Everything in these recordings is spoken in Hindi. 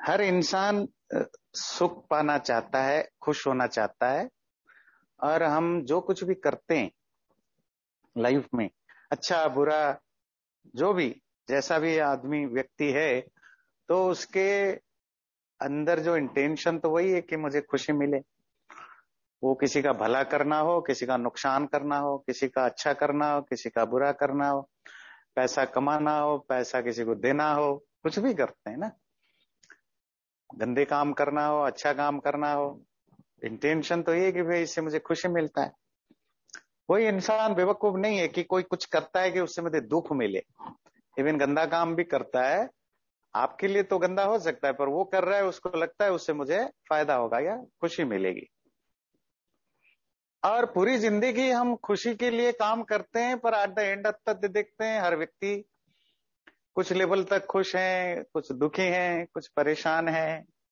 हर इंसान सुख पाना चाहता है, खुश होना चाहता है। और हम जो कुछ भी करते हैं लाइफ में, अच्छा बुरा, जो भी जैसा भी आदमी व्यक्ति है, तो उसके अंदर जो इंटेंशन तो वही है कि मुझे खुशी मिले। वो किसी का भला करना हो, किसी का नुकसान करना हो, किसी का अच्छा करना हो, किसी का बुरा करना हो, पैसा कमाना हो, पैसा किसी को देना हो, कुछ भी करते हैं ना। गंदे काम करना हो, अच्छा काम करना हो, इंटेंशन तो ये है कि भाई इससे मुझे खुशी मिलता है। कोई इंसान बेवकूफ नहीं है कि कोई कुछ करता है कि उससे मुझे दुख मिले। इवन गंदा काम भी करता है, आपके लिए तो गंदा हो सकता है, पर वो कर रहा है, उसको लगता है उससे मुझे फायदा होगा या खुशी मिलेगी। और पूरी जिंदगी हम खुशी के लिए काम करते हैं, पर एट द एंड तक देखते हैं हर व्यक्ति कुछ लेवल तक खुश है, कुछ दुखी है, कुछ परेशान है।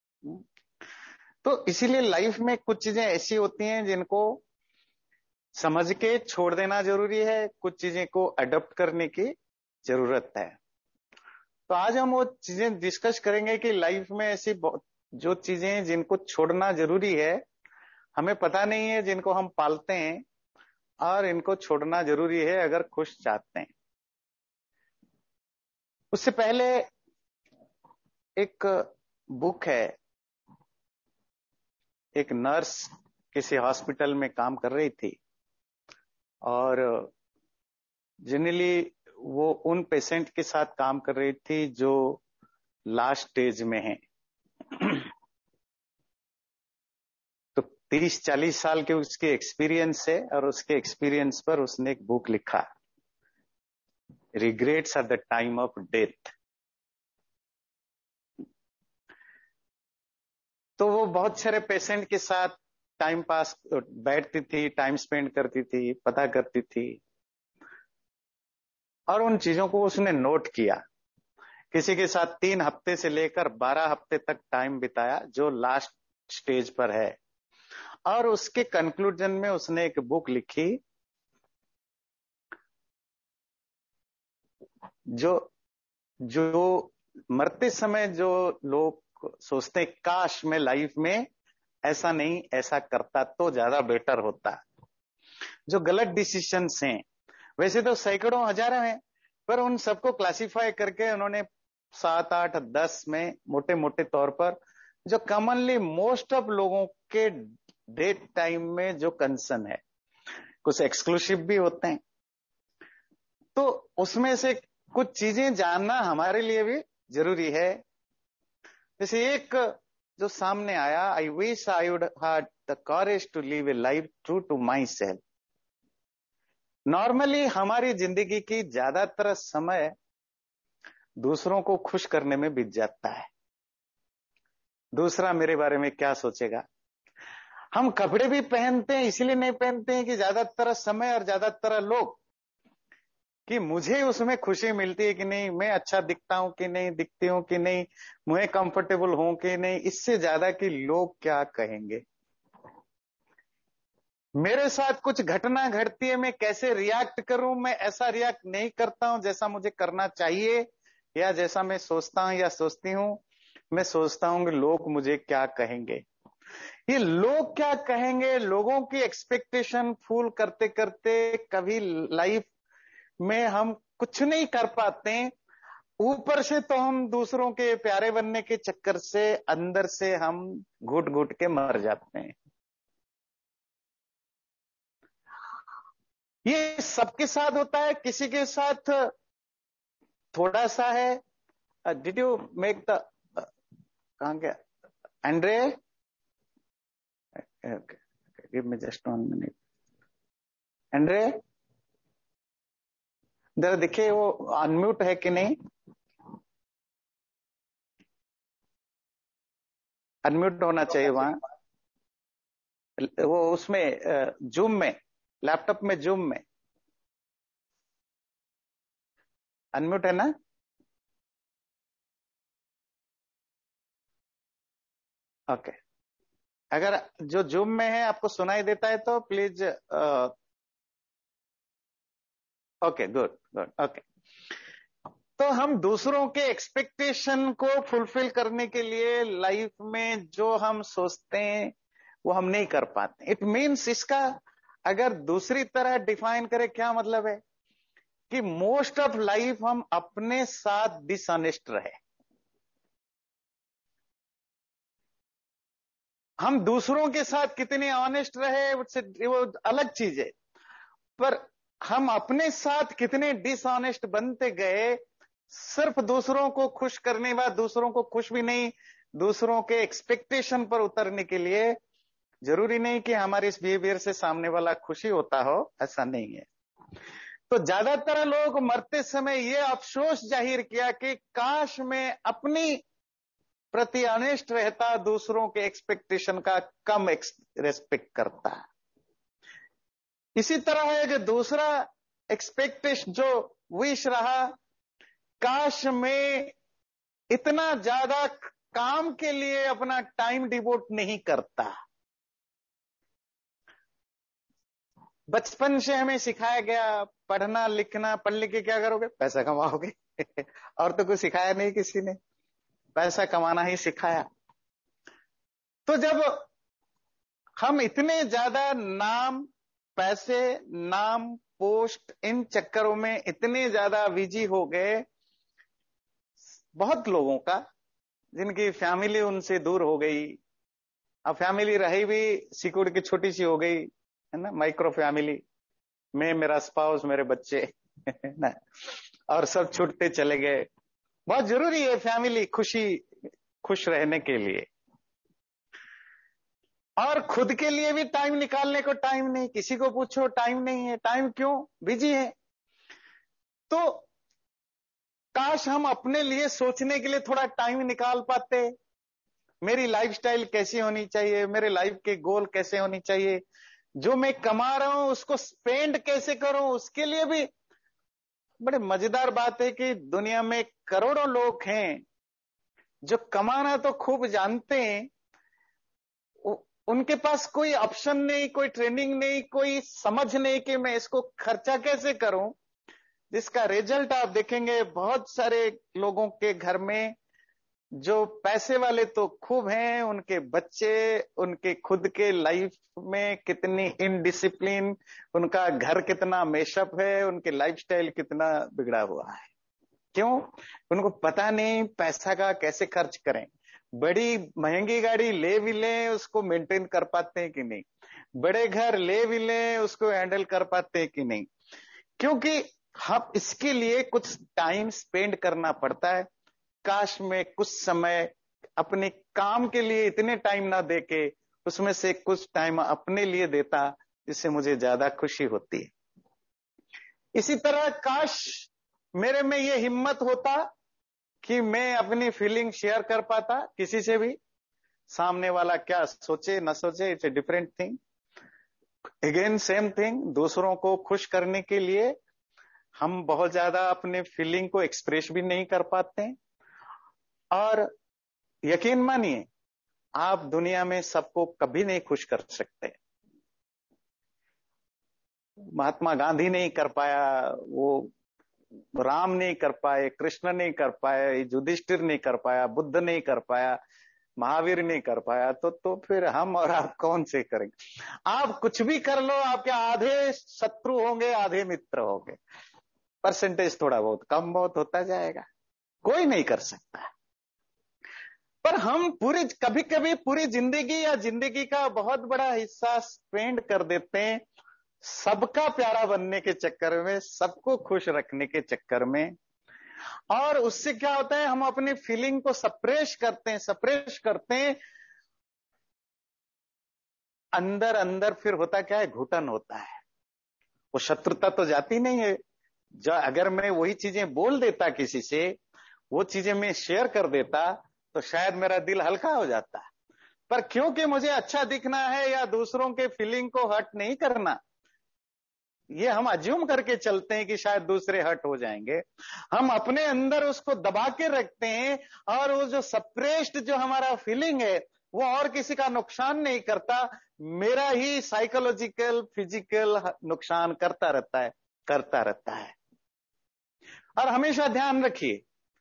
तो इसीलिए लाइफ में कुछ चीजें ऐसी होती हैं जिनको समझ के छोड़ देना जरूरी है, कुछ चीजें को अडॉप्ट करने की जरूरत है। तो आज हम वो चीजें डिस्कस करेंगे कि लाइफ में ऐसी जो चीजें हैं जिनको छोड़ना जरूरी है, हमें पता नहीं है, जिनको हम पालते हैं, और इनको छोड़ना जरूरी है अगर खुश चाहते हैं। उससे पहले एक बुक है, एक नर्स किसी हॉस्पिटल में काम कर रही थी, और जनरली वो उन पेशेंट के साथ काम कर रही थी जो लास्ट स्टेज में है। तो 30-40 साल के उसके एक्सपीरियंस है, और उसके एक्सपीरियंस पर उसने एक बुक लिखा, regrets at the time of death. तो वो बहुत सारे पेशेंट के साथ टाइम पास बैठती थी, टाइम स्पेंड करती थी, पता करती थी, और उन चीजों को उसने नोट किया। किसी के साथ 3 हफ्ते से लेकर 12 हफ्ते तक टाइम बिताया जो लास्ट स्टेज पर है, और उसके कंक्लूजन में उसने एक बुक लिखी जो जो मरते समय जो लोग सोचते हैं काश मैं लाइफ में ऐसा नहीं ऐसा करता तो ज्यादा बेटर होता। जो गलत डिसीजंस हैं, वैसे तो सैकड़ों हजारों हैं, पर उन सबको क्लासिफाई करके उन्होंने 7, 8, 10 में मोटे मोटे तौर पर जो कॉमनली मोस्ट ऑफ लोगों के डेट टाइम में जो कंसर्न है, कुछ एक्सक्लूसिव भी होते हैं, तो उसमें से कुछ चीजें जानना हमारे लिए भी जरूरी है। जैसे एक जो सामने आया, I wish I would have the courage to live a life true to myself. Normally हमारी जिंदगी की ज्यादातर समय दूसरों को खुश करने में बीत जाता है। दूसरा मेरे बारे में क्या सोचेगा। हम कपड़े भी पहनते हैं, इसलिए नहीं पहनते हैं कि ज्यादातर समय और ज्यादातर लोग कि मुझे उसमें खुशी मिलती है कि नहीं, मैं अच्छा दिखता हूं कि नहीं, दिखती हूं कि नहीं, मुझे कंफर्टेबल हूं कि नहीं, इससे ज्यादा कि लोग क्या कहेंगे। मेरे साथ कुछ घटना घटती है, मैं कैसे रिएक्ट करूं, मैं ऐसा रिएक्ट नहीं करता हूं जैसा मुझे करना चाहिए, या जैसा मैं सोचता हूं या सोचती हूं। मैं सोचता हूं कि लोग मुझे क्या कहेंगे। ये लोग क्या कहेंगे, लोगों की एक्सपेक्टेशन फूल करते करते कभी लाइफ में हम कुछ नहीं कर पाते हैं। ऊपर से तो हम दूसरों के प्यारे बनने के चक्कर से अंदर से हम घुट घुट के मर जाते हैं। ये सबके साथ होता है, किसी के साथ थोड़ा सा है। डिड यू मेक द, कहां गया Andre, give me just 1 minute. Andre, जरा देखिए वो अनम्यूट है कि नहीं। अनम्यूट होना चाहिए वहां, वो उसमें जूम में, लैपटॉप में जूम में अनम्यूट है ना। ओके, अगर जो जूम में है आपको सुनाई देता है तो please. Okay, good good, okay. तो हम दूसरों के एक्सपेक्टेशन को फुलफिल करने के लिए लाइफ में जो हम सोचते हैं वो हम नहीं कर पाते। इट मीन्स, इसका अगर दूसरी तरह डिफाइन करें, क्या मतलब है कि मोस्ट ऑफ लाइफ हम अपने साथ डिसऑनेस्ट रहे। हम दूसरों के साथ कितने ऑनेस्ट रहे वो अलग चीज है, पर हम अपने साथ कितने डिसऑनेस्ट बनते गए, सिर्फ दूसरों को खुश करने बाद दूसरों को खुश भी नहीं, दूसरों के एक्सपेक्टेशन पर उतरने के लिए। जरूरी नहीं कि हमारे इस बिहेवियर से सामने वाला खुशी होता हो, ऐसा नहीं है। तो ज्यादातर लोग मरते समय ये अफसोस जाहिर किया कि काश मैं अपनी प्रति ऑनेस्ट रहता, दूसरों के एक्सपेक्टेशन का कम रेस्पेक्ट करता। इसी तरह है जो दूसरा एक्सपेक्टेशन जो विश रहा, काश मैं इतना ज्यादा काम के लिए अपना टाइम डिवोट नहीं करता। बचपन से हमें सिखाया गया पढ़ना लिखना, पढ़ लिख के क्या करोगे, पैसा कमाओगे और तो कुछ सिखाया नहीं किसी ने, पैसा कमाना ही सिखाया। तो जब हम इतने ज्यादा नाम, पैसे, नाम, पोस्ट, इन चक्करों में इतने ज्यादा बिजी हो गए, बहुत लोगों का जिनकी फैमिली उनसे दूर हो गई, अब फैमिली रही भी सिकुड़ की छोटी सी हो गई, है ना, माइक्रो फैमिली में मेरा स्पाउस, मेरे बच्चे ना, और सब छूटते चले गए। बहुत जरूरी है फैमिली खुश रहने के लिए, और खुद के लिए भी टाइम निकालने को टाइम नहीं, किसी को पूछो टाइम नहीं है। टाइम क्यों, बिजी है। तो काश हम अपने लिए सोचने के लिए थोड़ा टाइम निकाल पाते। मेरी लाइफस्टाइल कैसी होनी चाहिए, मेरे लाइफ के गोल कैसे होनी चाहिए, जो मैं कमा रहा हूं उसको स्पेंड कैसे करूं, उसके लिए भी। बड़े मजेदार बात है कि दुनिया में करोड़ों लोग हैं जो कमाना तो खूब जानते हैं, उनके पास कोई ऑप्शन नहीं, कोई ट्रेनिंग नहीं, कोई समझ नहीं कि मैं इसको खर्चा कैसे करूं। जिसका रिजल्ट आप देखेंगे बहुत सारे लोगों के घर में, जो पैसे वाले तो खूब हैं, उनके बच्चे, उनके खुद के लाइफ में कितनी इनडिसिप्लिन, उनका घर कितना मेशअप है, उनके लाइफस्टाइल कितना बिगड़ा हुआ है। क्यों? उनको पता नहीं पैसा का कैसे खर्च करें। बड़ी महंगी गाड़ी ले भी लें, उसको मेंटेन कर पाते हैं कि नहीं, बड़े घर ले भी लें, उसको हैंडल कर पाते हैं कि नहीं, क्योंकि हम इसके लिए कुछ टाइम स्पेंड करना पड़ता है। काश में कुछ समय अपने काम के लिए इतने टाइम ना देके उसमें से कुछ टाइम अपने लिए देता, जिससे मुझे ज्यादा खुशी होती है। इसी तरह काश मेरे में ये हिम्मत होता कि मैं अपनी फीलिंग शेयर कर पाता किसी से भी। सामने वाला क्या सोचे ना सोचे, it's a different thing. Again same thing, दूसरों को खुश करने के लिए हम बहुत ज्यादा अपने फीलिंग को एक्सप्रेस भी नहीं कर पाते हैं। और यकीन मानिए, आप दुनिया में सबको कभी नहीं खुश कर सकते। महात्मा गांधी नहीं कर पाया, वो राम नहीं कर पाए, कृष्ण नहीं कर पाए, युधिष्ठिर नहीं कर पाया, बुद्ध नहीं कर पाया, महावीर नहीं कर पाया, तो फिर हम और आप कौन से करेंगे। आप कुछ भी कर लो, आपके आधे शत्रु होंगे, आधे मित्र होंगे। परसेंटेज थोड़ा बहुत कम बहुत होता जाएगा, कोई नहीं कर सकता। पर हम कभी कभी पूरी जिंदगी या जिंदगी का बहुत बड़ा हिस्सा स्पेंड कर देते हैं सबका प्यारा बनने के चक्कर में, सबको खुश रखने के चक्कर में। और उससे क्या होता है, हम अपनी फीलिंग को सप्रेस करते हैं। अंदर अंदर फिर होता क्या है, घुटन होता है। वो शत्रुता तो जाती नहीं है। जो अगर मैं वही चीजें बोल देता किसी से, वो चीजें मैं शेयर कर देता, तो शायद मेरा दिल हल्का हो जाता। पर क्योंकि मुझे अच्छा दिखना है या दूसरों के फीलिंग को हर्ट नहीं करना, ये हम अज्यूम करके चलते हैं कि शायद दूसरे हर्ट हो जाएंगे। हम अपने अंदर उसको दबा के रखते हैं, और वो जो सप्रेस्ड जो हमारा फीलिंग है वो और किसी का नुकसान नहीं करता, मेरा ही साइकोलॉजिकल फिजिकल नुकसान करता रहता है। और हमेशा ध्यान रखिए,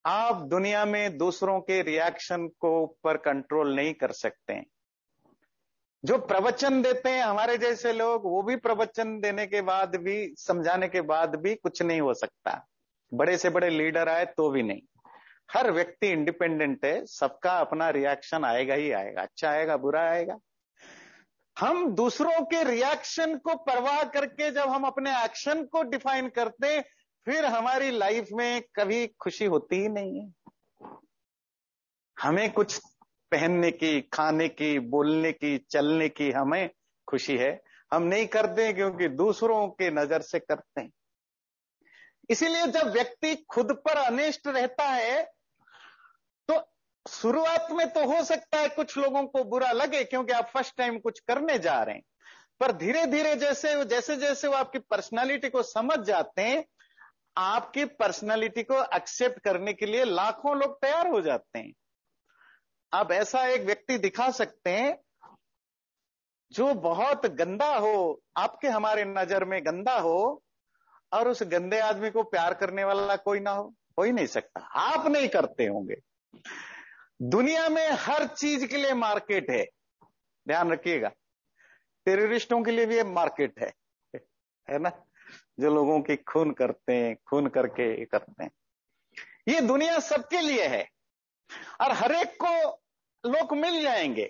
आप दुनिया में दूसरों के रिएक्शन को पर कंट्रोल नहीं कर सकते हैं। जो प्रवचन देते हैं हमारे जैसे लोग, वो भी प्रवचन देने के बाद भी, समझाने के बाद भी कुछ नहीं हो सकता। बड़े से बड़े लीडर आए तो भी नहीं। हर व्यक्ति इंडिपेंडेंट है, सबका अपना रिएक्शन आएगा ही आएगा, अच्छा आएगा बुरा आएगा। हम दूसरों के रिएक्शन को परवाह करके जब हम अपने एक्शन को डिफाइन करते, फिर हमारी लाइफ में कभी खुशी होती ही नहीं है। हमें कुछ पहनने की, खाने की, बोलने की, चलने की हमें खुशी है, हम नहीं करते क्योंकि दूसरों के नजर से करते हैं। इसीलिए जब व्यक्ति खुद पर अनिष्ट रहता है तो शुरुआत में तो हो सकता है कुछ लोगों को बुरा लगे क्योंकि आप फर्स्ट टाइम कुछ करने जा रहे हैं, पर धीरे धीरे जैसे जैसे जैसे वो आपकी पर्सनालिटी को समझ जाते हैं, आपकी पर्सनालिटी को एक्सेप्ट करने के लिए लाखों लोग तैयार हो जाते हैं। आप ऐसा एक व्यक्ति दिखा सकते हैं जो बहुत गंदा हो, आपके हमारे नजर में गंदा हो, और उस गंदे आदमी को प्यार करने वाला कोई ना हो, हो ही नहीं सकता। आप नहीं करते होंगे। दुनिया में हर चीज के लिए मार्केट है, ध्यान रखिएगा। टेररिस्टों के लिए भी मार्केट है ना, जो लोगों की खून करते हैं, खून करके करते हैं। ये दुनिया सबके लिए है और हरेक को लोग मिल जाएंगे।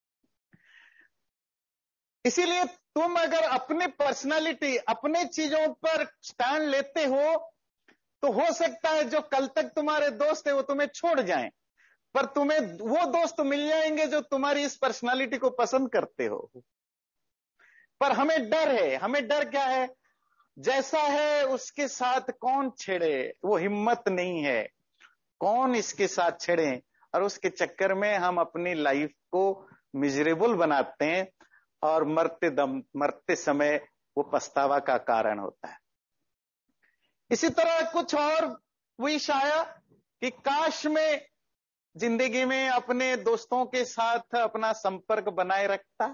इसीलिए तुम अगर अपनी पर्सनालिटी, अपने चीजों पर स्टैंड लेते हो हो सकता है जो कल तक तुम्हारे दोस्त है वो तुम्हें छोड़ जाएं, पर तुम्हें वो दोस्त मिल जाएंगे जो तुम्हारी इस पर्सनालिटी को पसंद करते हो। पर हमें डर है। हमें डर क्या है? जैसा है उसके साथ कौन छेड़े, वो हिम्मत नहीं है। कौन इसके साथ छेड़े, और उसके चक्कर में हम अपनी लाइफ को मिजरेबल बनाते हैं और मरते समय वो पछतावा का कारण होता है। इसी तरह कुछ और विश आया कि काश में जिंदगी में अपने दोस्तों के साथ अपना संपर्क बनाए रखता।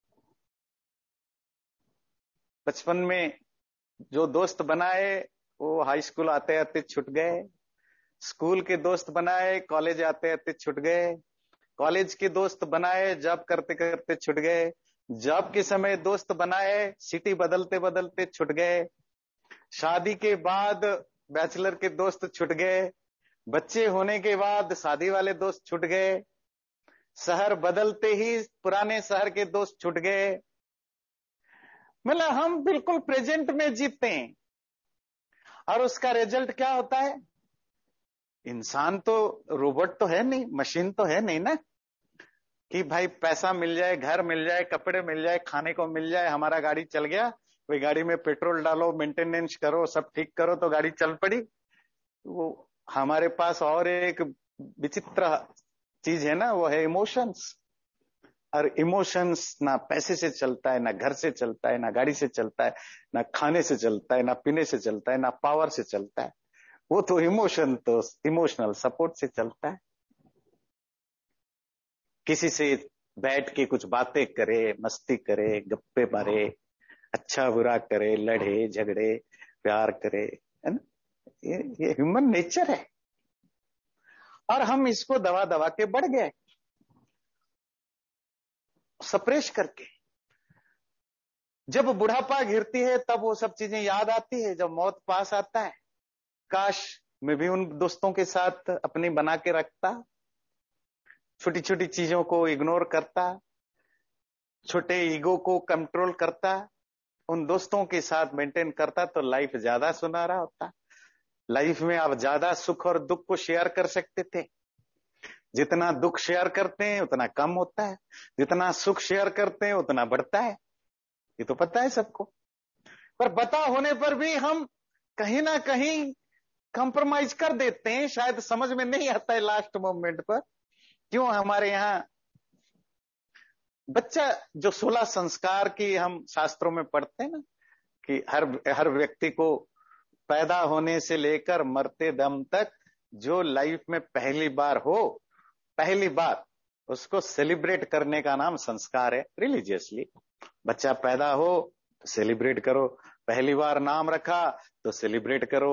बचपन में जो दोस्त बनाए वो हाई स्कूल आते आते छूट गए, स्कूल के दोस्त बनाए कॉलेज आते आते छूट गए, कॉलेज के दोस्त बनाए जॉब करते करते छूट गए, जॉब के समय दोस्त बनाए सिटी बदलते बदलते छूट गए, शादी के बाद बैचलर के दोस्त छूट गए, बच्चे होने के बाद शादी वाले दोस्त छूट गए, शहर बदलते ही पुराने शहर के दोस्त छूट गए। मतलब हम बिल्कुल प्रेजेंट में जीते हैं और उसका रिजल्ट क्या होता है? इंसान तो रोबोट तो है नहीं, मशीन तो है नहीं ना, कि भाई पैसा मिल जाए, घर मिल जाए, कपड़े मिल जाए, खाने को मिल जाए, हमारा गाड़ी चल गया, कोई गाड़ी में पेट्रोल डालो, मेंटेनेंस करो, सब ठीक करो तो गाड़ी चल पड़ी। वो हमारे पास और एक विचित्र चीज है ना, वो है इमोशंस। और इमोशंस ना पैसे से चलता है, ना घर से चलता है, ना गाड़ी से चलता है, ना खाने से चलता है, ना पीने से चलता है, ना पावर से चलता है। वो तो इमोशन तो इमोशनल सपोर्ट से चलता है। किसी से बैठ के कुछ बातें करे, मस्ती करे, गप्पे मारे, अच्छा बुरा करे, लड़े झगड़े, प्यार करे, है ना? ये ह्यूमन नेचर है और हम इसको दबा दबा के बढ़ गए, सप्रेश करके। जब बुढ़ापा घिरती है तब वो सब चीजें याद आती है, जब मौत पास आता है, काश मैं भी उन दोस्तों के साथ अपनी बना के रखता, छोटी छोटी चीजों को इग्नोर करता, छोटे ईगो को कंट्रोल करता, उन दोस्तों के साथ मेंटेन करता तो लाइफ ज्यादा सुनहरा होता। लाइफ में आप ज्यादा सुख और दुख को शेयर कर सकते थे। जितना दुख शेयर करते हैं उतना कम होता है, जितना सुख शेयर करते हैं उतना बढ़ता है। ये तो पता है सबको, पर पता होने पर भी हम कहीं ना कहीं कंप्रोमाइज कर देते हैं। शायद समझ में नहीं आता है लास्ट मोमेंट पर, क्यों हमारे यहां बच्चा जो 16 संस्कार की हम शास्त्रों में पढ़ते हैं ना, कि हर व्यक्ति को पैदा होने से लेकर मरते दम तक जो लाइफ में पहली बार हो, पहली बार उसको सेलिब्रेट करने का नाम संस्कार है। रिलीजियसली बच्चा पैदा हो तो सेलिब्रेट करो, पहली बार नाम रखा तो सेलिब्रेट करो,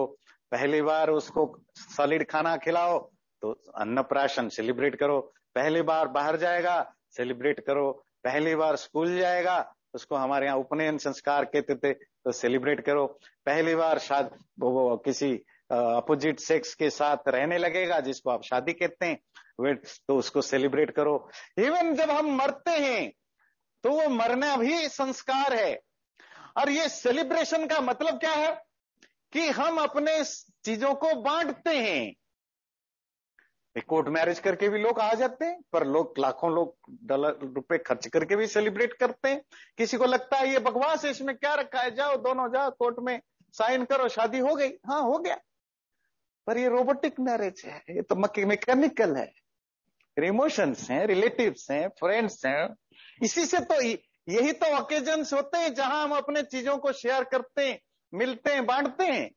पहली बार उसको सॉलिड खाना खिलाओ तो अन्नप्राशन सेलिब्रेट करो। पहली बार बाहर जाएगा सेलिब्रेट करो। पहली बार स्कूल जाएगा, उसको हमारे यहाँ उपनयन संस्कार कहते थे, तो सेलिब्रेट करो। पहली बार शादी वो किसी अपोजिट सेक्स के साथ रहने लगेगा, जिसको आप शादी कहते हैं, वे तो उसको सेलिब्रेट करो। इवन जब हम मरते हैं तो वो मरना भी संस्कार है। और ये सेलिब्रेशन का मतलब क्या है कि हम अपने चीजों को बांटते हैं। कोर्ट मैरिज करके भी लोग आ जाते हैं, पर लोग लाखों लोग डॉलर रुपए खर्च करके भी सेलिब्रेट करते हैं। किसी को लगता है ये बकवास है, इसमें क्या रखा है, जाओ दोनों जाओ कोर्ट में साइन करो, शादी हो गई। हाँ हो गया, पर ये रोबोटिक मैरिज है, ये तो मैकेनिकल है। इमोशंस हैं, रिलेटिव्स हैं, फ्रेंड्स हैं। इसी से तो यही तो ओकेजन्स होते हैं जहां हम अपने चीजों को शेयर करते हैं, मिलते हैं, बांटते हैं।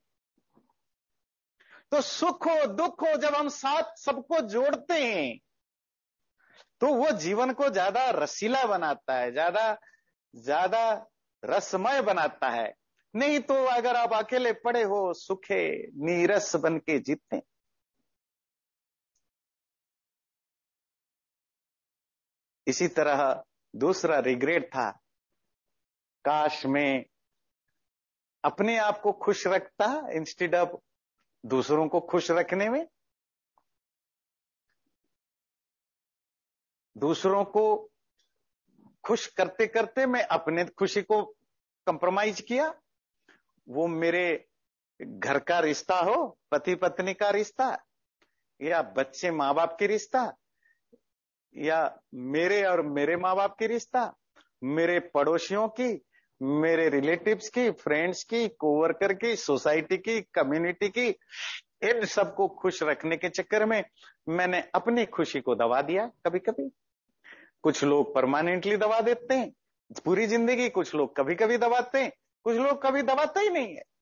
तो सुख हो दुख हो, जब हम साथ सबको जोड़ते हैं तो वो जीवन को ज्यादा रसीला बनाता है, ज्यादा ज्यादा रसमय बनाता है। नहीं तो अगर आप अकेले पड़े हो, सुखे नीरस बन के जीते। इसी तरह दूसरा रिग्रेट था, काश मैं अपने आप को खुश रखता इंस्टेड ऑफ दूसरों को खुश रखने में। दूसरों को खुश करते करते मैं अपने खुशी को कंप्रोमाइज किया। वो मेरे घर का रिश्ता हो, पति पत्नी का रिश्ता, या बच्चे माँ बाप की रिश्ता, या मेरे और मेरे माँ बाप की रिश्ता, मेरे पड़ोसियों की, मेरे रिलेटिव्स की, फ्रेंड्स की, कोवर्कर की, सोसाइटी की, कम्युनिटी की, इन सबको खुश रखने के चक्कर में मैंने अपनी खुशी को दबा दिया। कभी कभी कुछ लोग परमानेंटली दबा देते हैं पूरी जिंदगी, कुछ लोग कभी कभी दबाते हैं, कुछ लोग कभी दबाते ही नहीं है।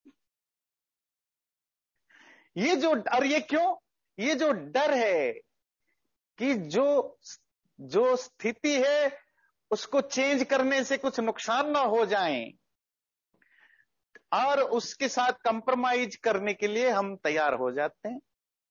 ये जो, और ये क्यों, ये जो डर है कि जो स्थिति है उसको चेंज करने से कुछ नुकसान ना हो जाए, और उसके साथ कंप्रोमाइज करने के लिए हम तैयार हो जाते हैं।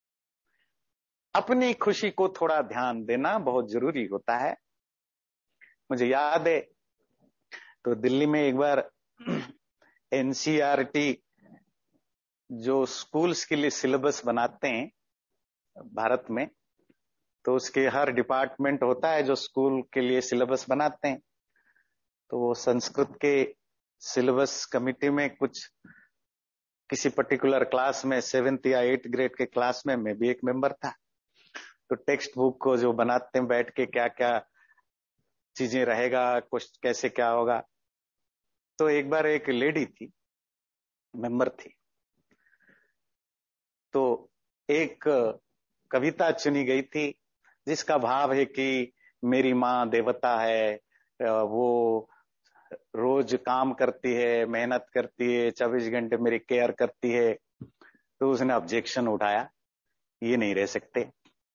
अपनी खुशी को थोड़ा ध्यान देना बहुत जरूरी होता है। मुझे याद है तो दिल्ली में एक बार एनसीईआरटी जो स्कूल्स के लिए सिलेबस बनाते हैं भारत में, तो उसके हर डिपार्टमेंट होता है जो स्कूल के लिए सिलेबस बनाते हैं। तो वो संस्कृत के सिलेबस कमिटी में कुछ किसी पर्टिकुलर क्लास में 7th या 8th ग्रेड के क्लास में मैं भी एक मेंबर था। तो टेक्स्ट बुक को जो बनाते हैं बैठ के, क्या क्या चीजें रहेगा, कुछ कैसे क्या होगा। तो एक बार एक लेडी थी, मेंबर थी, तो एक कविता चुनी गई थी जिसका भाव है कि मेरी माँ देवता है, वो रोज काम करती है, मेहनत करती है, 24 घंटे मेरी केयर करती है। तो उसने ऑब्जेक्शन उठाया, ये नहीं रह सकते।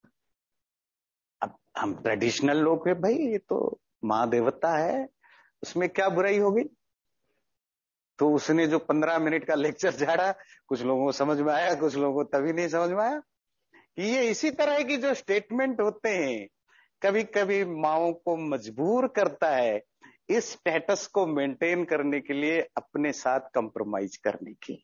अब हम ट्रेडिशनल लोग हैं भाई, ये तो माँ देवता है, उसमें क्या बुराई होगी। तो उसने जो 15 मिनट का लेक्चर झाड़ा, कुछ लोगों को समझ में आया, कुछ लोगों को तभी नहीं समझ में आया। कि ये इसी तरह की जो स्टेटमेंट होते हैं कभी कभी माओ को मजबूर करता है इस स्टेटस को मेंटेन करने के लिए अपने साथ कंप्रोमाइज करने की,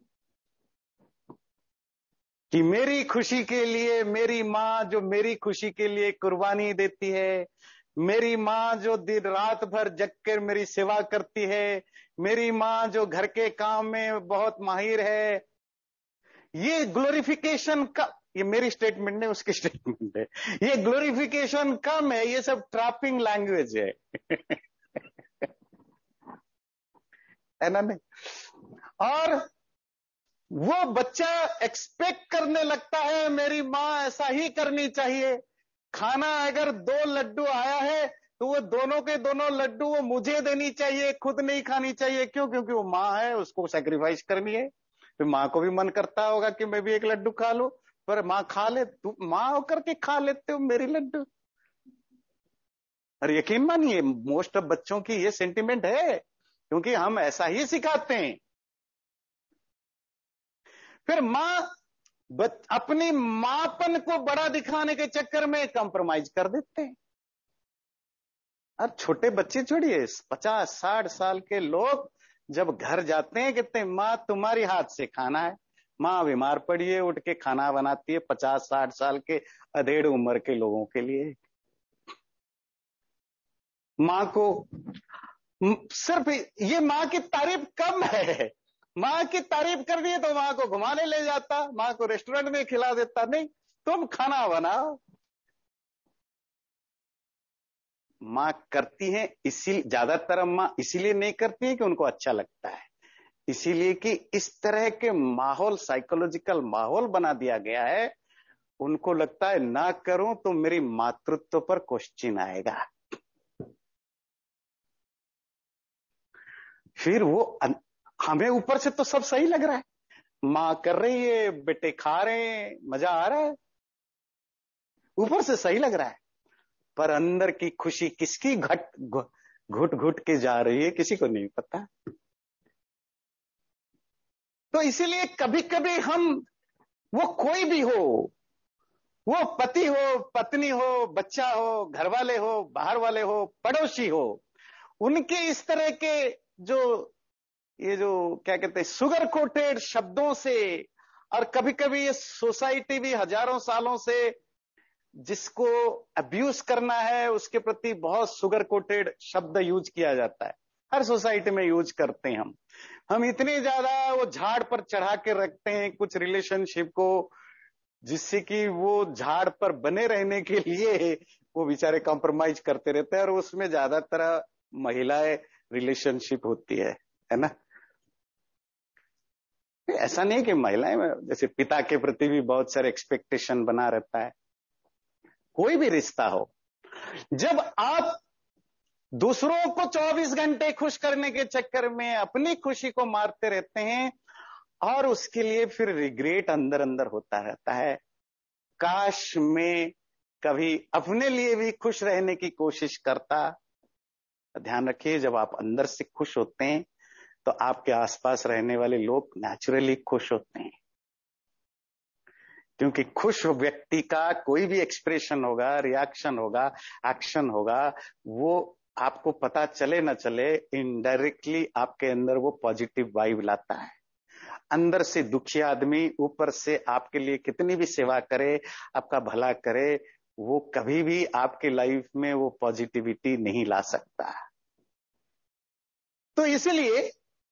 कि मेरी खुशी के लिए मेरी माँ जो मेरी खुशी के लिए कुर्बानी देती है, मेरी माँ जो दिन रात भर जग कर मेरी सेवा करती है, मेरी माँ जो घर के काम में बहुत माहिर है, ये ग्लोरिफिकेशन का, ये मेरी स्टेटमेंट नहीं उसकी स्टेटमेंट है, ये ग्लोरिफिकेशन कम है, ये सब ट्रैपिंग लैंग्वेज है है ना नहीं। और वो बच्चा एक्सपेक्ट करने लगता है मेरी माँ ऐसा ही करनी चाहिए। खाना अगर 2 लड्डू आया है तो वो दोनों के दोनों लड्डू वो मुझे देनी चाहिए, खुद नहीं खानी चाहिए। क्यों? क्योंकि वो माँ है, उसको सेक्रीफाइस करनी है। फिर माँ को भी मन करता होगा कि मैं भी एक लड्डू खा लूं, पर माँ खा ले, तू माँ होकर के खा लेते हो मेरी लड्डू। और यकीन मानिए मोस्ट ऑफ बच्चों की ये सेंटिमेंट है, क्योंकि हम ऐसा ही सिखाते हैं। फिर मां अपनी मांपन को बड़ा दिखाने के चक्कर में कंप्रोमाइज कर देते हैं। अब छोटे बच्चे छोड़िए, 50-60 साल के लोग जब घर जाते हैं, कहते हैं मां तुम्हारी हाथ से खाना है। मां बीमार पड़ी है, उठ के खाना बनाती है 50-60 साल के अधेड़ उम्र के लोगों के लिए। मां को सिर्फ ये मां की तारीफ कम है। मां की तारीफ कर दी तो मां को घुमाने ले जाता, मां को रेस्टोरेंट में खिला देता, नहीं तुम खाना बनाओ। मां करती है, इसी ज्यादातर मां इसीलिए नहीं करती है कि उनको अच्छा लगता है, इसीलिए कि इस तरह के माहौल, साइकोलॉजिकल माहौल बना दिया गया है। उनको लगता है ना करूं तो मेरी मातृत्व पर क्वेश्चन आएगा। फिर वो हमें ऊपर से तो सब सही लग रहा है, मां कर रही है, बेटे खा रहे हैं, मजा आ रहा है, ऊपर से सही लग रहा है, पर अंदर की खुशी किसकी घुट घुट के जा रही है किसी को नहीं पता। तो इसीलिए कभी कभी हम, वो कोई भी हो, वो पति हो, पत्नी हो, बच्चा हो, घर वाले हो, बाहर वाले हो, पड़ोसी हो, उनके इस तरह के जो ये जो क्या कहते हैं सुगर कोटेड शब्दों से, और कभी कभी ये सोसाइटी भी हजारों सालों से जिसको अब्यूज करना है उसके प्रति बहुत शुगर कोटेड शब्द यूज किया जाता है, हर सोसाइटी में यूज करते हैं हम इतने ज्यादा वो झाड़ पर चढ़ा के रखते हैं कुछ रिलेशनशिप को, जिससे कि वो झाड़ पर बने रहने के लिए वो बेचारे कॉम्प्रोमाइज करते रहते हैं, और उसमें ज्यादातर महिलाएं रिलेशनशिप होती है ना। ऐसा नहीं कि महिलाएं, जैसे पिता के प्रति भी बहुत सारे एक्सपेक्टेशन बना रहता है, कोई भी रिश्ता हो, जब आप दूसरों को 24 घंटे खुश करने के चक्कर में अपनी खुशी को मारते रहते हैं, और उसके लिए फिर रिग्रेट अंदर अंदर होता रहता है, काश में कभी अपने लिए भी खुश रहने की कोशिश करता। ध्यान रखिए, जब आप अंदर से खुश होते हैं तो आपके आसपास रहने वाले लोग नेचुरली खुश होते हैं, क्योंकि खुश व्यक्ति का कोई भी एक्सप्रेशन होगा, रिएक्शन होगा, एक्शन होगा, वो आपको पता चले न चले इनडायरेक्टली आपके अंदर वो पॉजिटिव वाइब लाता है। अंदर से दुखी आदमी ऊपर से आपके लिए कितनी भी सेवा करे, आपका भला करे, वो कभी भी आपके लाइफ में वो पॉजिटिविटी नहीं ला सकता। तो इसलिए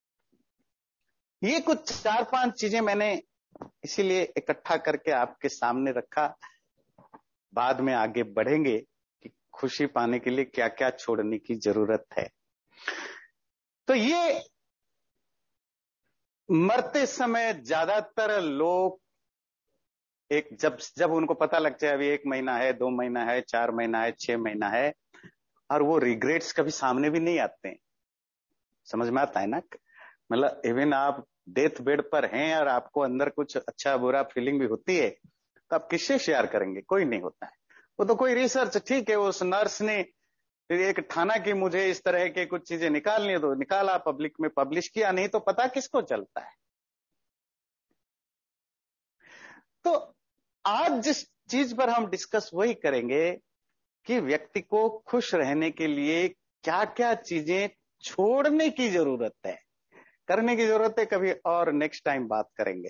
ये कुछ 4-5 चीजें मैंने इसीलिए इकट्ठा करके आपके सामने रखा। बाद में आगे बढ़ेंगे कि खुशी पाने के लिए क्या क्या छोड़ने की जरूरत है। तो ये मरते समय ज्यादातर लोग एक जब उनको पता लग जाए अभी 1 महीना है, 2 महीना है, 4 महीना है, 6 महीना है, और वो रिग्रेट्स कभी सामने भी नहीं आते हैं। समझ में आता है ना, मतलब इवन आप डेथ बेड पर हैं और आपको अंदर कुछ अच्छा बुरा फीलिंग भी होती है, तो आप किससे शेयर करेंगे? कोई नहीं होता है। वो तो कोई रिसर्च, ठीक है, उस नर्स ने एक ठाना कि मुझे इस तरह के कुछ चीजें निकालनी है तो निकाला, पब्लिक में पब्लिश किया, नहीं तो पता किसको चलता है। तो आज जिस चीज पर हम डिस्कस वही करेंगे कि व्यक्ति को खुश रहने के लिए क्या क्या चीजें छोड़ने की जरूरत है, करने की जरूरत है, कभी और नेक्स्ट टाइम बात करेंगे।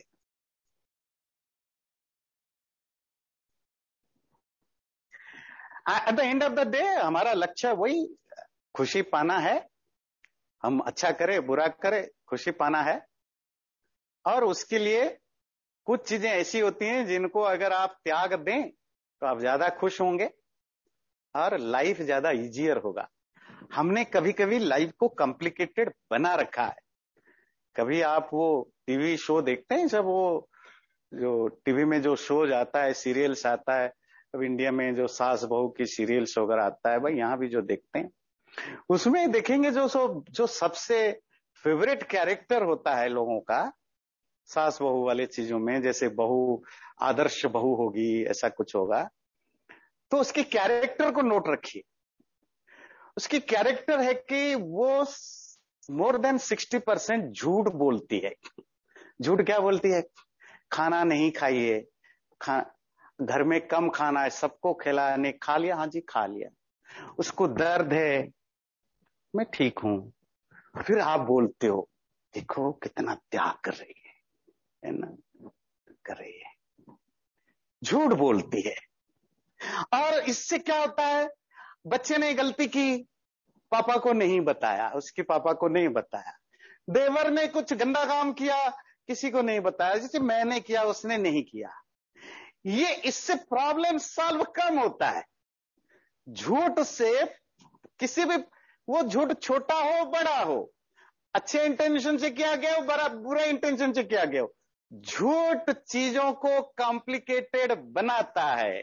At the end of the day हमारा लक्ष्य वही खुशी पाना है। हम अच्छा करें बुरा करें, खुशी पाना है। और उसके लिए कुछ चीजें ऐसी होती हैं जिनको अगर आप त्याग दें तो आप ज्यादा खुश होंगे और लाइफ ज्यादा इजियर होगा। हमने कभी कभी लाइफ को कॉम्प्लिकेटेड बना रखा है। कभी आप वो टीवी शो देखते हैं, जब वो जो टीवी में जो शोज आता है, सीरियल्स आता है, अब इंडिया में जो सास बहू की सीरियल्स वगैरह आता है, भाई यहाँ भी जो देखते हैं उसमें देखेंगे जो सबसे फेवरेट कैरेक्टर होता है लोगों का सास बहू वाले चीजों में, जैसे बहू आदर्श बहू होगी, ऐसा कुछ होगा, तो उसके कैरेक्टर को नोट रखिए। उसकी कैरेक्टर है कि वो मोर देन 60% झूठ बोलती है। झूठ क्या बोलती है? खाना नहीं खाइए, घर में कम खाना है, सबको खिलाने, खा लिया, हाँ जी खा लिया, उसको दर्द है, मैं ठीक हूं, फिर आप बोलते हो देखो कितना त्याग कर रही है ना, कर रही है, झूठ बोलती है। और इससे क्या होता है, बच्चे ने गलती की, पापा को नहीं बताया, उसके पापा को नहीं बताया, देवर ने कुछ गंदा काम किया, किसी को नहीं बताया, जैसे मैंने किया उसने नहीं किया, ये इससे प्रॉब्लम सॉल्व कम होता है। झूठ से किसी भी, वो झूठ छोटा हो बड़ा हो, अच्छे इंटेंशन से किया गया हो, बड़ा बुरा इंटेंशन से किया गया हो, झूठ चीजों को कॉम्प्लिकेटेड बनाता है।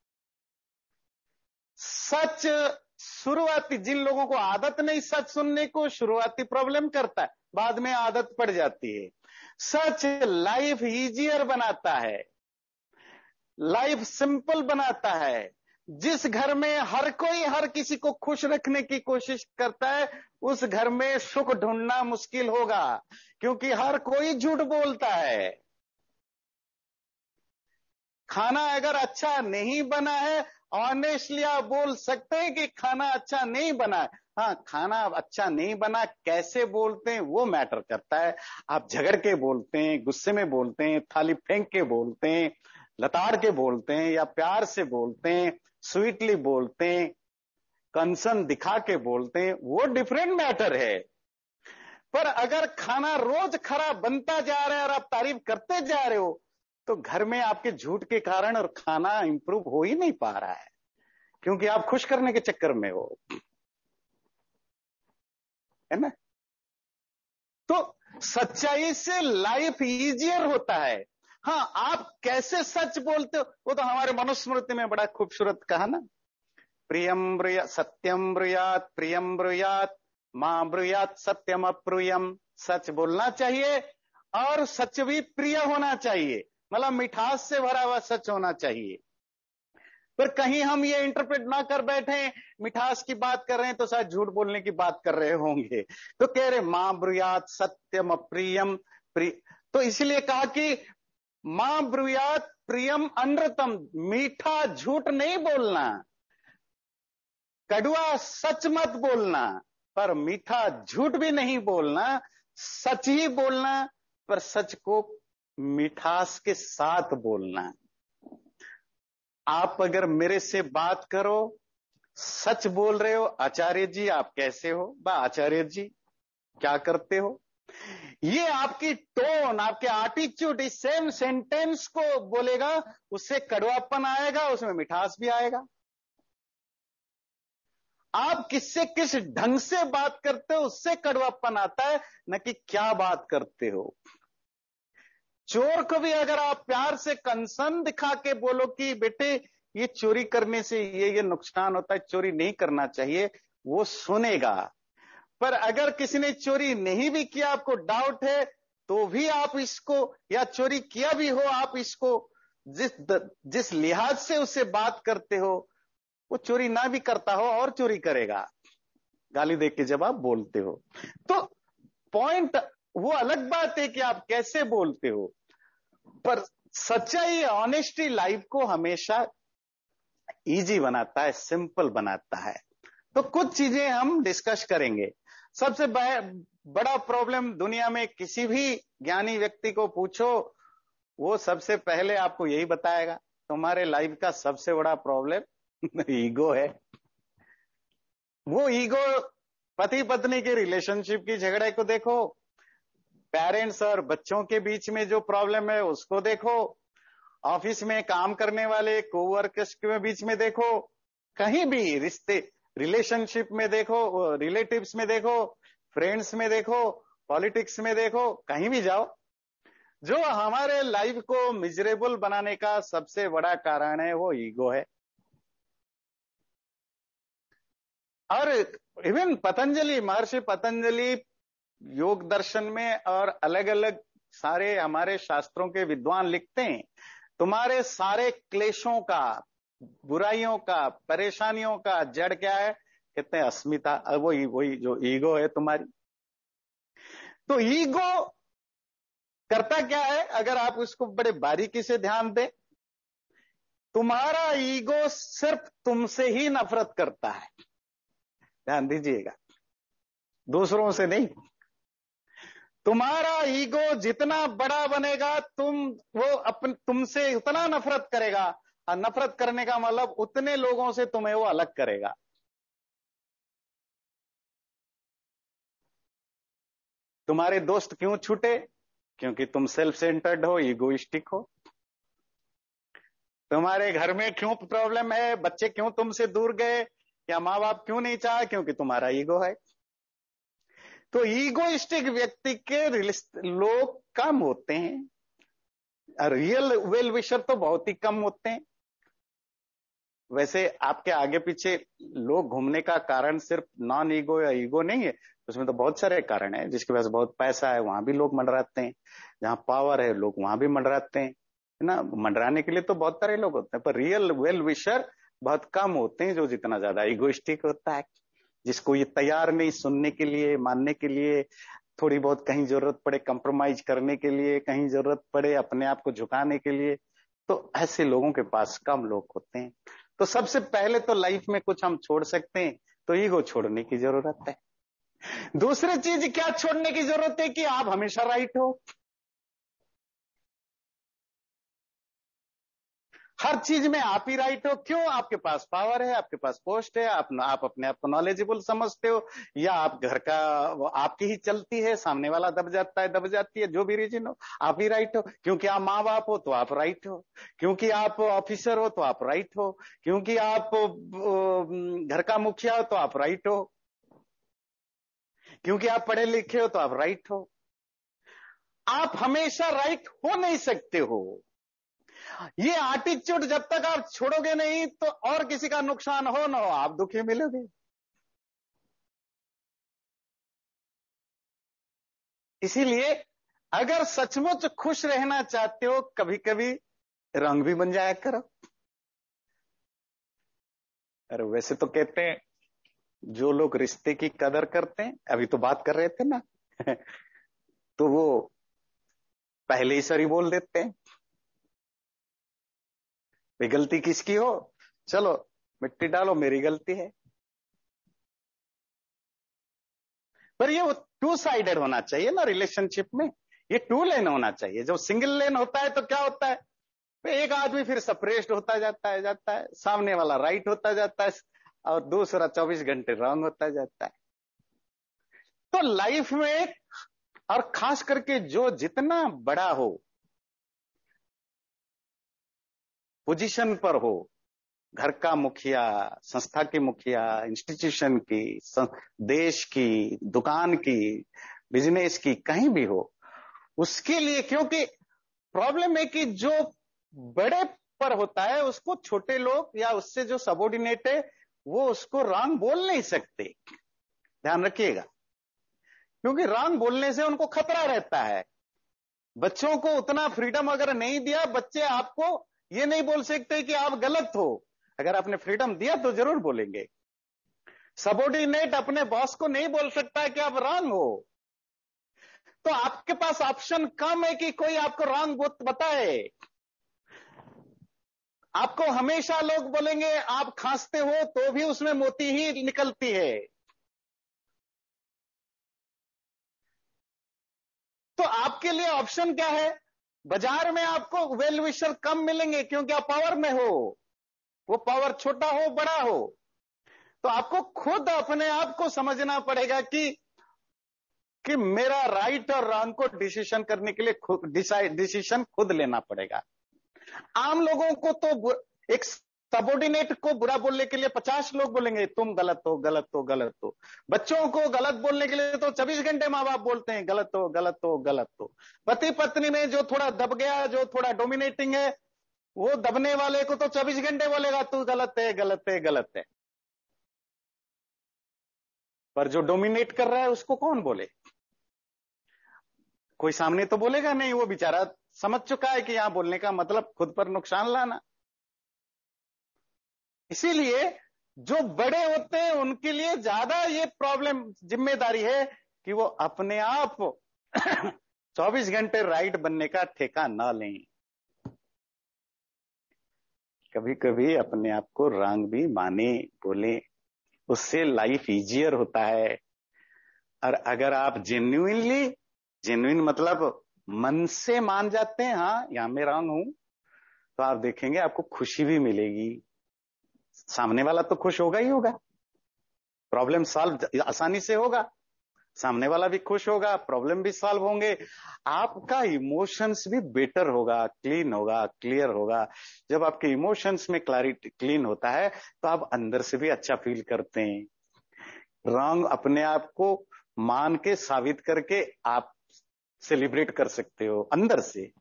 सच शुरुआती, जिन लोगों को आदत नहीं सच सुनने को, शुरुआती प्रॉब्लम करता है, बाद में आदत पड़ जाती है। सच लाइफ इजियर बनाता है, लाइफ सिंपल बनाता है। जिस घर में हर कोई हर किसी को खुश रखने की कोशिश करता है, उस घर में सुख ढूंढना मुश्किल होगा, क्योंकि हर कोई झूठ बोलता है। खाना अगर अच्छा नहीं बना है, ऑनेस्टली आप बोल सकते हैं कि खाना अच्छा नहीं बना है। हाँ, खाना अच्छा नहीं बना, कैसे बोलते हैं वो मैटर करता है। आप झगड़ के बोलते हैं, गुस्से में बोलते हैं, थाली फेंक के बोलते हैं, लताड़ के बोलते हैं, या प्यार से बोलते हैं, स्वीटली बोलते हैं, कंसर्न दिखा के बोलते हैं, वो डिफरेंट मैटर है। पर अगर खाना रोज खराब बनता जा रहा है और आप तारीफ करते जा रहे हो, तो घर में आपके झूठ के कारण और खाना इंप्रूव हो ही नहीं पा रहा है, क्योंकि आप खुश करने के चक्कर में हो, है ना। तो सच्चाई से लाइफ इजियर होता है। हाँ, आप कैसे सच बोलते हो वो तो हमारे मनुस्मृति में बड़ा खूबसूरत कहा ना, प्रियम ब्रूयात सत्यम ब्रूयात प्रियम ब्रूयात मां ब्रूयात सत्यम अप्रियम। सच बोलना चाहिए और सच भी प्रिय होना चाहिए, मतलब मिठास से भरा हुआ सच होना चाहिए। पर कहीं हम ये इंटरप्रेट ना कर बैठे, मिठास की बात कर रहे हैं तो शायद झूठ बोलने की बात कर रहे होंगे, तो कह रहे मां ब्रूयात सत्यम अप्रियम प्रिय। तो इसलिए कहा कि मां ब्रूयात प्रियम अनृतम, मीठा झूठ नहीं बोलना, कड़वा सच मत बोलना, पर मीठा झूठ भी नहीं बोलना, सच ही बोलना, पर सच को मिठास के साथ बोलना। आप अगर मेरे से बात करो, सच बोल रहे हो, आचार्य जी आप कैसे हो, बा आचार्य जी क्या करते हो, ये आपकी टोन, आपके एटीट्यूड इस सेम सेंटेंस को बोलेगा, उससे कड़वापन आएगा, उसमें मिठास भी आएगा। आप किससे किस ढंग से बात करते हो उससे कड़वापन आता है, न कि क्या बात करते हो। चोर को भी अगर आप प्यार से कंसर्न दिखा के बोलो कि बेटे ये चोरी करने से ये नुकसान होता है, चोरी नहीं करना चाहिए, वो सुनेगा। पर अगर किसी ने चोरी नहीं भी किया, आपको डाउट है, तो भी आप इसको, या चोरी किया भी हो, आप इसको जिस लिहाज से उससे बात करते हो, वो चोरी ना भी करता हो और चोरी करेगा, गाली दे के जब आप बोलते हो। तो पॉइंट वो अलग बात है कि आप कैसे बोलते हो, पर सच्चाई, ऑनेस्टी लाइफ को हमेशा इजी बनाता है, सिंपल बनाता है। तो कुछ चीजें हम डिस्कस करेंगे। सबसे बड़ा प्रॉब्लम दुनिया में, किसी भी ज्ञानी व्यक्ति को पूछो, वो सबसे पहले आपको यही बताएगा, तुम्हारे लाइफ का सबसे बड़ा प्रॉब्लम ईगो है। वो ईगो, पति पत्नी के रिलेशनशिप की झगड़े को देखो, पेरेंट्स और बच्चों के बीच में जो प्रॉब्लम है उसको देखो, ऑफिस में काम करने वाले कोवर्कर्स के बीच में देखो, कहीं भी रिश्ते रिलेशनशिप में देखो, रिलेटिव्स में देखो, फ्रेंड्स में देखो, पॉलिटिक्स में देखो, कहीं भी जाओ, जो हमारे लाइफ को मिजरेबल बनाने का सबसे बड़ा कारण है वो ईगो है। और इवन पतंजलि, महर्षि पतंजलि योग दर्शन में और अलग अलग सारे हमारे शास्त्रों के विद्वान लिखते हैं, तुम्हारे सारे क्लेशों का, बुराइयों का, परेशानियों का जड़ क्या है, कहते हैं अस्मिता, वही वही जो ईगो है तुम्हारी। तो ईगो करता क्या है, अगर आप उसको बड़े बारीकी से ध्यान दें, तुम्हारा ईगो सिर्फ तुमसे ही नफरत करता है। ध्यान दीजिएगा, दूसरों से नहीं। तुम्हारा ईगो जितना बड़ा बनेगा, तुमसे उतना नफरत करेगा, और नफरत करने का मतलब उतने लोगों से तुम्हें वो अलग करेगा। तुम्हारे दोस्त क्यों छूटे? क्योंकि तुम सेल्फ सेंटर्ड हो, ईगोइस्टिक हो। तुम्हारे घर में क्यों प्रॉब्लम है, बच्चे क्यों तुमसे दूर गए, या माँ बाप क्यों नहीं चाहे? क्योंकि तुम्हारा ईगो है। तो ईगोइस्टिक व्यक्ति के लोग कम होते हैं, रियल वेल विशर तो बहुत ही कम होते हैं। वैसे आपके आगे पीछे लोग घूमने का कारण सिर्फ नॉन ईगो या ईगो नहीं है, उसमें तो बहुत सारे कारण हैं। जिसके पास बहुत पैसा है वहां भी लोग मंडराते हैं, जहां पावर है लोग वहां भी मंडराते हैं, है ना। मंडराने के लिए तो बहुत सारे लोग होते हैं, पर रियल वेल विशर बहुत कम होते हैं, जो जितना ज्यादा ईगोइस्टिक होता है, जिसको ये तैयार नहीं सुनने के लिए, मानने के लिए, थोड़ी बहुत कहीं जरूरत पड़े कंप्रोमाइज करने के लिए, कहीं जरूरत पड़े अपने आप को झुकाने के लिए, तो ऐसे लोगों के पास कम लोग होते हैं। तो सबसे पहले तो लाइफ में कुछ हम छोड़ सकते हैं तो ईगो छोड़ने की जरूरत है। दूसरी चीज क्या छोड़ने की जरूरत है? कि आप हमेशा राइट हो। हर चीज में आप ही राइट हो। क्यों? आपके पास पावर है, आपके पास पोस्ट है, आप अपने आप को नॉलेजेबल समझते हो, या आप घर का आपकी ही चलती है, सामने वाला दब जाता है, दब जाती है, जो भी रीजन हो, आप ही राइट हो। क्योंकि आप माँ बाप हो तो आप राइट हो, क्योंकि आप ऑफिसर हो तो आप राइट हो, क्योंकि आप घर का मुखिया हो तो आप राइट हो, क्योंकि आप पढ़े लिखे हो तो आप राइट हो। आप हमेशा राइट हो नहीं सकते हो। ये एटीट्यूड जब तक आप छोड़ोगे नहीं, तो और किसी का नुकसान हो ना हो, आप दुखी मिलोगे। इसीलिए अगर सचमुच खुश रहना चाहते हो, कभी कभी रंग भी बन जाया करो। अरे वैसे तो कहते हैं, जो लोग रिश्ते की कदर करते हैं, अभी तो बात कर रहे थे ना तो वो पहले ही सरी बोल देते हैं। भाई गलती किसकी हो, चलो मिट्टी डालो, मेरी गलती है। पर ये टू साइडेड होना चाहिए ना रिलेशनशिप में। ये टू लेन होना चाहिए। जब सिंगल लेन होता है तो क्या होता है, एक आदमी फिर सप्रेस्ड होता जाता है, सामने वाला राइट होता जाता है, और दूसरा 24 घंटे रॉन्ग होता जाता है। तो लाइफ में, और खास करके जो जितना बड़ा हो, पोजीशन पर हो, घर का मुखिया, संस्था के मुखिया, इंस्टीट्यूशन की, देश की, दुकान की, बिजनेस की, कहीं भी हो, उसके लिए, क्योंकि प्रॉब्लम है कि जो बड़े पर होता है उसको छोटे लोग या उससे जो सबॉर्डिनेट है वो उसको रॉन्ग बोल नहीं सकते। ध्यान रखिएगा, क्योंकि रॉन्ग बोलने से उनको खतरा रहता है। बच्चों को उतना फ्रीडम अगर नहीं दिया, बच्चे आपको ये नहीं बोल सकते कि आप गलत हो। अगर आपने फ्रीडम दिया तो जरूर बोलेंगे। सबॉर्डिनेट अपने बॉस को नहीं बोल सकता है कि आप रॉन्ग हो। तो आपके पास ऑप्शन कम है कि कोई आपको रॉन्ग बताए। आपको हमेशा लोग बोलेंगे आप खांसते हो तो भी उसमें मोती ही निकलती है। तो आपके लिए ऑप्शन क्या है? बाजार में आपको वेल विशर कम मिलेंगे क्योंकि आप पावर में हो, वो पावर छोटा हो बड़ा हो। तो आपको खुद अपने आप को समझना पड़ेगा कि मेरा राइट और रॉन्ग को डिसीजन करने के लिए खुद डिसीजन खुद लेना पड़ेगा। आम लोगों को तो एक सबॉर्डिनेट को बुरा बोलने के लिए 50 लोग बोलेंगे तुम गलत हो, गलत हो, गलत हो। बच्चों को गलत बोलने के लिए तो 24 घंटे माँ बाप बोलते हैं गलत हो, गलत हो, गलत हो। पति पत्नी में जो थोड़ा दब गया, जो थोड़ा डोमिनेटिंग है, वो दबने वाले को तो 24 घंटे बोलेगा तू गलत है, गलत है, गलत है। पर जो डोमिनेट कर रहा है उसको कौन बोले? कोई सामने तो बोलेगा नहीं, वो बेचारा समझ चुका है कि यहां बोलने का मतलब खुद पर नुकसान लाना। इसीलिए जो बड़े होते हैं उनके लिए ज्यादा ये प्रॉब्लम जिम्मेदारी है कि वो अपने आप 24 घंटे राइट बनने का ठेका ना लें। कभी कभी अपने आप को रॉन्ग भी माने, बोले, उससे लाइफ इजियर होता है। और अगर आप जेन्युइन मतलब मन से मान जाते हैं, हाँ यहां मैं रॉन्ग हूं, तो आप देखेंगे आपको खुशी भी मिलेगी। सामने वाला तो खुश होगा ही होगा, प्रॉब्लम सॉल्व आसानी से होगा, सामने वाला भी खुश होगा, प्रॉब्लम भी सॉल्व होंगे, आपका इमोशंस भी बेटर होगा, क्लीन होगा, क्लियर होगा। जब आपके इमोशंस में क्लैरिटी क्लीन होता है तो आप अंदर से भी अच्छा फील करते हैं। रॉन्ग अपने आप को मान के साबित करके आप सेलिब्रेट कर सकते हो अंदर से।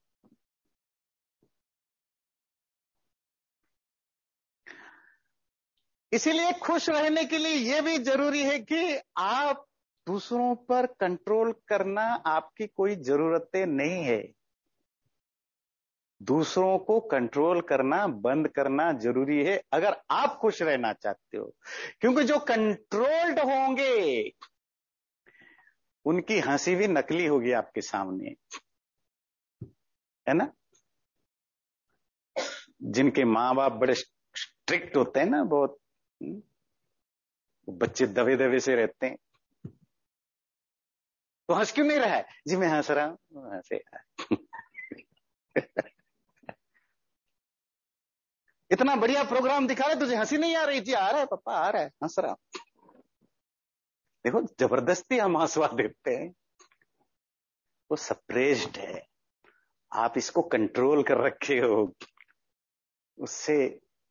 इसीलिए खुश रहने के लिए यह भी जरूरी है कि आप दूसरों पर कंट्रोल करना आपकी कोई जरूरतें नहीं है। दूसरों को कंट्रोल करना बंद करना जरूरी है अगर आप खुश रहना चाहते हो। क्योंकि जो कंट्रोल्ड होंगे उनकी हंसी भी नकली होगी आपके सामने, है ना। जिनके माँ बाप बड़े स्ट्रिक्ट होते हैं ना बहुत, बच्चे दबे दबे से रहते हैं, तो हंस क्यों नहीं रहा है जी, मैं हंस रहा हूं, हंसे इतना बढ़िया प्रोग्राम दिखा रहे तुझे हंसी नहीं आ रही थी, आ रहा है पापा, आ रहा है, हंस रहा हूं। देखो जबरदस्ती हम हंसवा देते हैं, वो सप्रेस्ड है, आप इसको कंट्रोल कर रखे हो उससे।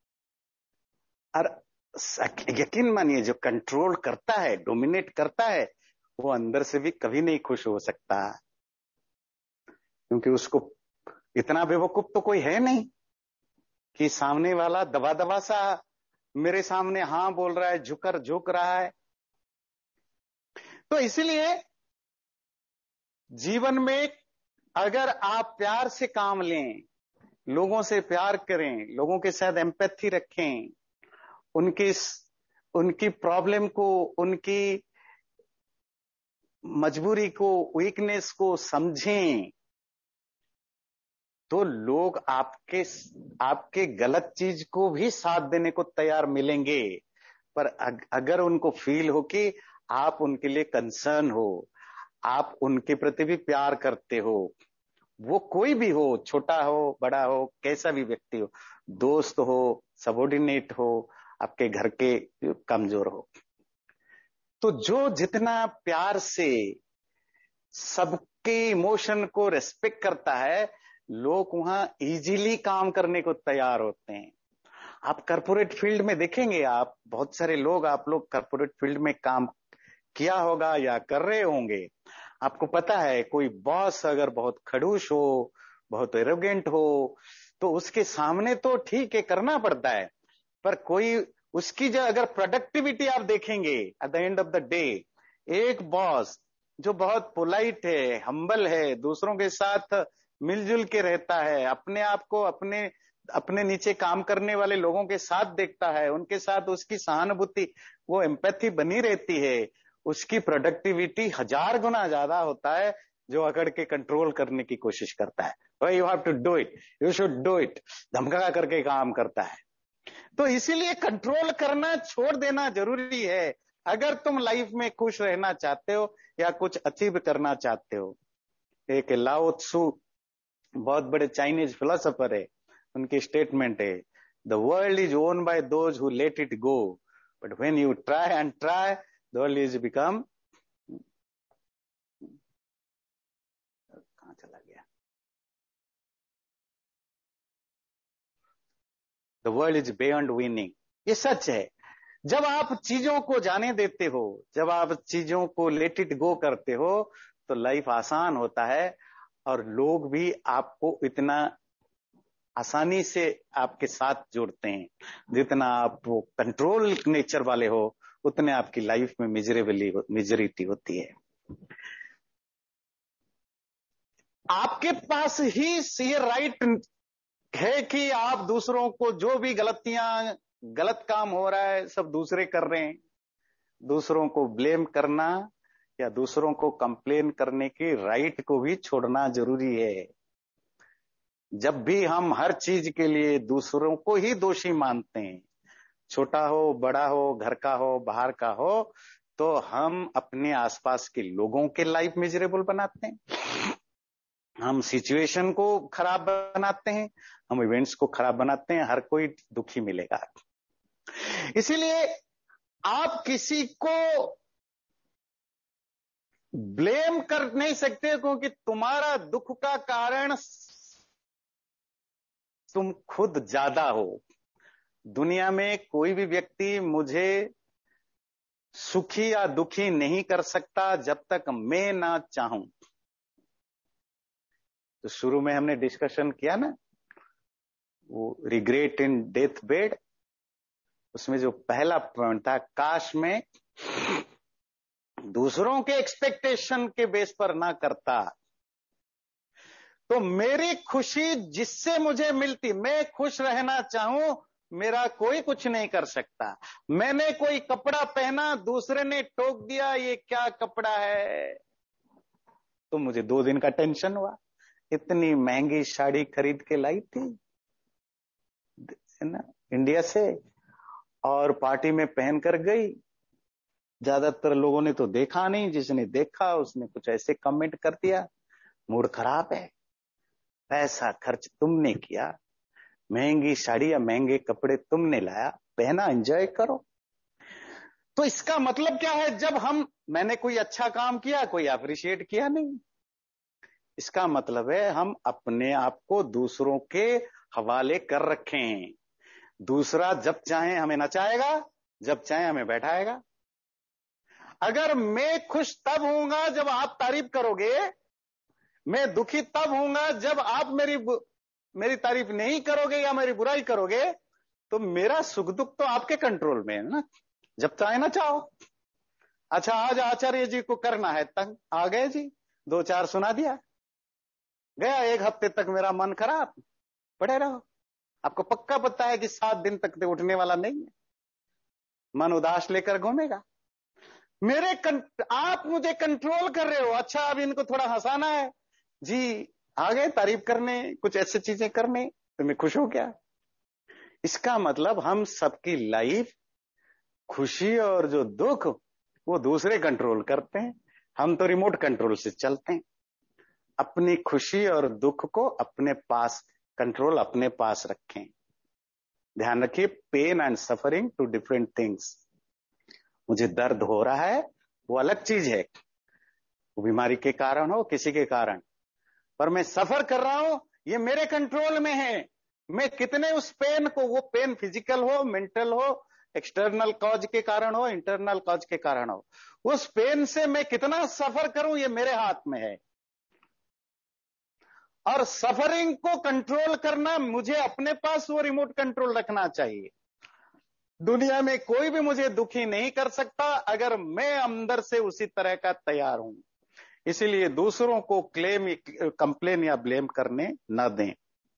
और यकीन मानिए जो कंट्रोल करता है, डोमिनेट करता है, वो अंदर से भी कभी नहीं खुश हो सकता, क्योंकि उसको इतना बेवकूफ तो कोई है नहीं कि सामने वाला दबा दबा सा मेरे सामने हाँ बोल रहा है, झुक रहा है। तो इसलिए जीवन में अगर आप प्यार से काम लें, लोगों से प्यार करें, लोगों के साथ एम्पैथी रखें, उनकी उनकी प्रॉब्लम को, उनकी मजबूरी को, वीकनेस को समझें, तो लोग आपके आपके गलत चीज को भी साथ देने को तैयार मिलेंगे। पर अगर उनको फील हो कि आप उनके लिए कंसर्न हो, आप उनके प्रति भी प्यार करते हो, वो कोई भी हो, छोटा हो बड़ा हो, कैसा भी व्यक्ति हो, दोस्त हो, सबॉर्डिनेट हो, आपके घर के कमजोर हो, तो जो जितना प्यार से सबके इमोशन को रेस्पेक्ट करता है, लोग वहां इजीली काम करने को तैयार होते हैं। आप कॉर्पोरेट फील्ड में देखेंगे, आप बहुत सारे लोग, आप लोग कॉर्पोरेट फील्ड में काम किया होगा या कर रहे होंगे, आपको पता है कोई बॉस अगर बहुत खड़ूस हो, बहुत एरोगेंट हो, तो उसके सामने तो ठीक है करना पड़ता है, पर कोई उसकी जो अगर प्रोडक्टिविटी आप देखेंगे at the end of the day, एक बॉस जो बहुत पोलाइट है, हम्बल है, दूसरों के साथ मिलजुल के रहता है, अपने आप को अपने अपने नीचे काम करने वाले लोगों के साथ देखता है, उनके साथ उसकी सहानुभूति, वो एम्पैथी बनी रहती है, उसकी प्रोडक्टिविटी 1000 गुना ज्यादा होता है जो अकड़ के कंट्रोल करने की कोशिश करता है। भाई you have to do it, you should do it, धमका करके काम करता है। तो इसीलिए कंट्रोल करना छोड़ देना जरूरी है अगर तुम लाइफ में खुश रहना चाहते हो या कुछ अचीव करना चाहते हो। एक लाओ त्सु, बहुत बड़े चाइनीज फिलोसोफर है, उनकी स्टेटमेंट है, the world is won by those who let it go, but when you try and try the world is become, कहां चला गया, the world is beyond winning. ये सच है। जब आप चीजों को जाने देते हो, जब आप चीजों को लेट इट गो करते हो, तो लाइफ आसान होता है और लोग भी आपको इतना आसानी से आपके साथ जुड़ते हैं। जितना आप वो कंट्रोल नेचर वाले हो, उतने आपकी लाइफ में मिजरिटी होती है। आपके पास ही ये राइट है कि आप दूसरों को, जो भी गलत काम हो रहा है सब दूसरे कर रहे हैं, दूसरों को ब्लेम करना या दूसरों को कंप्लेन करने की राइट को भी छोड़ना जरूरी है। जब भी हम हर चीज के लिए दूसरों को ही दोषी मानते हैं, छोटा हो बड़ा हो, घर का हो बाहर का हो, तो हम अपने आसपास के लोगों के लाइफ मिजरेबल बनाते हैं, हम सिचुएशन को खराब बनाते हैं, हम इवेंट्स को खराब बनाते हैं, हर कोई दुखी मिलेगा। इसीलिए आप किसी को ब्लेम कर नहीं सकते, क्योंकि तुम्हारा दुख का कारण तुम खुद ज्यादा हो। दुनिया में कोई भी व्यक्ति मुझे सुखी या दुखी नहीं कर सकता जब तक मैं ना चाहूं। तो शुरू में हमने डिस्कशन किया ना, वो रिग्रेट इन डेथ बेड, उसमें जो पहला पॉइंट था, काश में दूसरों के एक्सपेक्टेशन के बेस पर ना करता, तो मेरी खुशी जिससे मुझे मिलती, मैं खुश रहना चाहूं, मेरा कोई कुछ नहीं कर सकता। मैंने कोई कपड़ा पहना, दूसरे ने टोक दिया ये क्या कपड़ा है, तो मुझे 2 दिन का टेंशन हुआ। इतनी महंगी साड़ी खरीद के लाई थी ना इंडिया से, और पार्टी में पहन कर गई। ज्यादातर लोगों ने तो देखा नहीं, जिसने देखा उसने कुछ ऐसे कमेंट कर दिया, मूड खराब है, पैसा खर्च तुमने किया, महंगी साड़ी या महंगे कपड़े तुमने लाया, पहना, एंजॉय करो। तो इसका मतलब क्या है, जब मैंने कोई अच्छा काम किया, कोई अप्रिशिएट किया नहीं, इसका मतलब है हम अपने आप को दूसरों के हवाले कर रखे हैं। दूसरा जब चाहे हमें नचाएगा, जब चाहे हमें बैठाएगा। अगर मैं खुश तब होऊंगा जब आप तारीफ करोगे, मैं दुखी तब होऊंगा जब आप मेरी तारीफ नहीं करोगे या मेरी बुराई करोगे। तो मेरा सुख दुख तो आपके कंट्रोल में है ना, जब चाहे ना चाहो। अच्छा, आज आचार्य जी को करना है तंग, आ गए जी, 2-4 सुना दिया, गया 1 हफ्ते तक मेरा मन खराब, पड़े रहो। आपको पक्का पता है कि 7 दिन तक तो उठने वाला नहीं है, मन उदास लेकर घूमेगा। आप मुझे कंट्रोल कर रहे हो। अच्छा, अब इनको थोड़ा हंसाना है जी, आ गए तारीफ करने, कुछ ऐसी चीजें करने, तो मैं खुश हो गया। इसका मतलब हम सबकी लाइफ, खुशी और जो दुख, वो दूसरे कंट्रोल करते हैं, हम तो रिमोट कंट्रोल से चलते हैं। अपनी खुशी और दुख को अपने पास, कंट्रोल अपने पास रखें। ध्यान रखिए, pain and suffering two different things. मुझे दर्द हो रहा है वो अलग चीज है, वो बीमारी के कारण हो, किसी के कारण, पर मैं सफर कर रहा हूं, ये मेरे कंट्रोल में है। मैं कितने उस पेन को, वो पेन फिजिकल हो, मेंटल हो, एक्सटर्नल कॉज के कारण हो, इंटरनल कॉज के कारण हो, उस पेन से मैं कितना सफर करूं, ये मेरे हाथ में है। और सफरिंग को कंट्रोल करना मुझे अपने पास वो रिमोट कंट्रोल रखना चाहिए। दुनिया में कोई भी मुझे दुखी नहीं कर सकता अगर मैं अंदर से उसी तरह का तैयार हूं। इसीलिए दूसरों को कंप्लेन या ब्लेम करने न दें।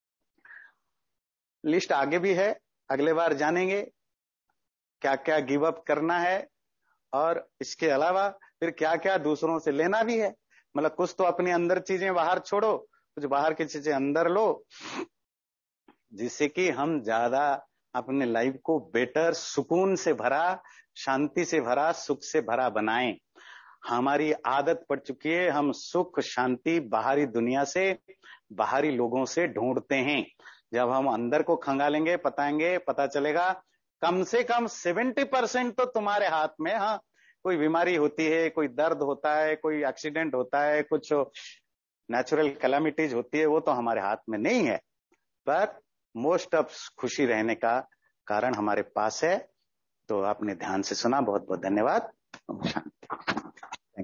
लिस्ट आगे भी है, अगले बार जानेंगे क्या क्या गिव अप करना है, और इसके अलावा फिर क्या क्या दूसरों से लेना भी है। मतलब कुछ तो अपने अंदर चीजें बाहर छोड़ो, कुछ बाहर की चीजें अंदर लो, जिससे कि हम ज्यादा अपने लाइफ को बेटर, सुकून से भरा, शांति से भरा, सुख से भरा बनाएं। हमारी आदत पड़ चुकी है, हम सुख शांति बाहरी दुनिया से, बाहरी लोगों से ढूंढते हैं। जब हम अंदर को खंगालेंगे, पता चलेगा कम से कम 70% तो तुम्हारे हाथ में। हाँ, कोई बीमारी होती है, कोई दर्द होता है, कोई एक्सीडेंट होता है, कुछ नेचुरल कैलामिटीज होती है, वो तो हमारे हाथ में नहीं है, पर मोस्ट ऑफ खुशी रहने का कारण हमारे पास है। तो आपने ध्यान से सुना, बहुत बहुत धन्यवाद।